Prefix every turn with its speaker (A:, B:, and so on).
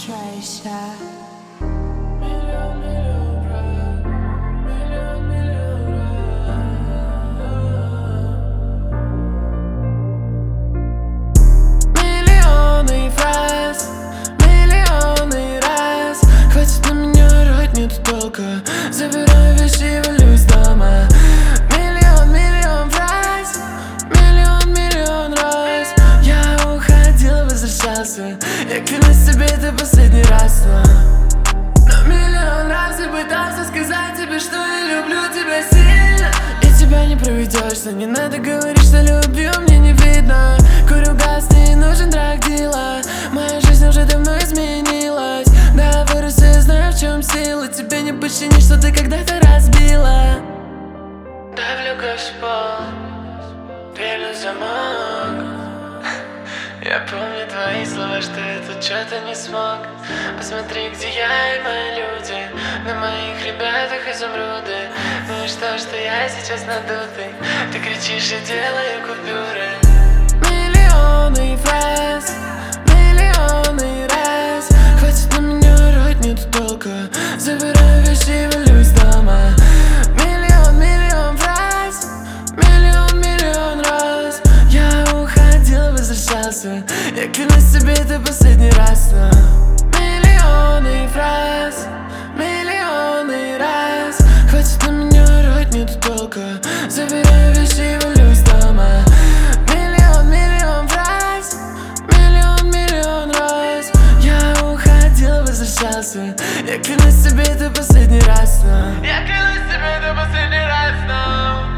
A: Tracer.
B: Миллионы фраз, миллионы раз. Хватит на меня орать, нет толка. Забираю вещи и валю из дома. Миллион фраз, миллион раз. Я уходил, возвращался. Я клянусь себе, это последний раз. Но миллион раз я пытался сказать тебе, что я люблю тебя сильно. И тебя не проведешь, но не надо говорить, что любил, мне не видно. Курю газ, не нужен драгдила. Моя жизнь уже давно изменилась. Да, вырос, я знаю, в чем сила. Тебе не починить, что ты когда-то разбила. Давлю газ в пол, пелю замок. Я помню твои слова, что я тут что-то не смог. Посмотри, где я и мои люди. На моих ребятах изумруды. Ну и что я сейчас надутый? Ты кричишь и делаю купюры. Миллионы фраз, миллионы раз. Хватит на меня орать, нет толка. Забираю вещи и валю из дома. Миллион фраз, миллион раз. Я уходил, возвращался. Я клянусь себе, это последний раз. Миллионы фраз, миллионы раз. Хватит на меня орать, нет толка. Забираю вещи и валю из дома. Миллион фраз, миллион раз. Я уходил, возвращался. Я клянусь себе, это последний раз. Я клянусь себе, это последний раз.